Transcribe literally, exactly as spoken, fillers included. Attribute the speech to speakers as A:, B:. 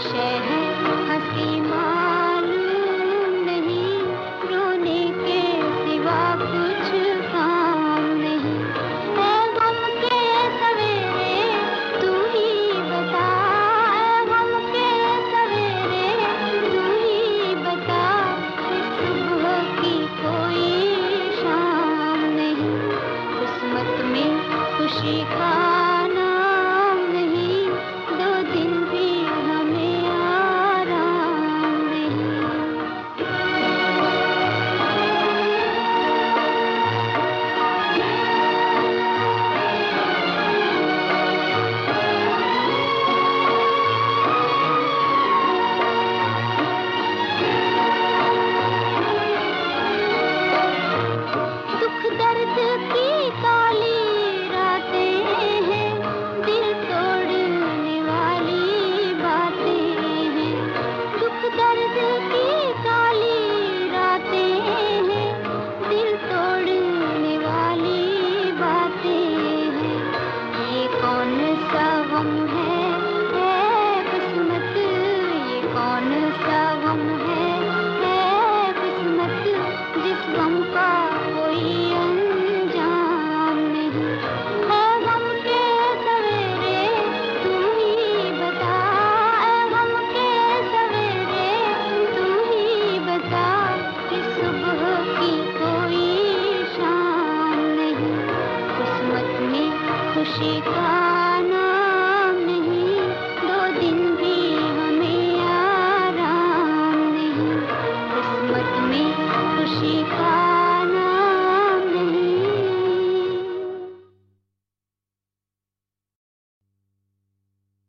A: शय है हंसी मालूम नहीं, रोने के सिवा कुछ काम नहीं। है गम के सवेरे तू ही बता, है गम के सवेरे तू ही बता, इस सुबह की कोई शाम नहीं, किस्मत में खुशी का नाम नहीं, दो दिन भी हमें आराम नहीं। दुख दर्द की काली रातें हैं, दिल तोड़ने वाली बातें हैं। दुख दर्द की काली रातें हैं, दिल तोड़ने वाली बातें हैं। ये कौन सा गम है, है किस्मत, ये कौन सा गम है, है किस्मत, जिस गम का कोई अंजाम नहीं। है गम के सवेरे तू ही बता, है गम के सवेरे तू ही बता, कि सुबह की कोई शाम नहीं, किस्मत में खुशी का नाम नहीं, दो दिन भी हमें आराम नहीं, किस्मत में खुशी का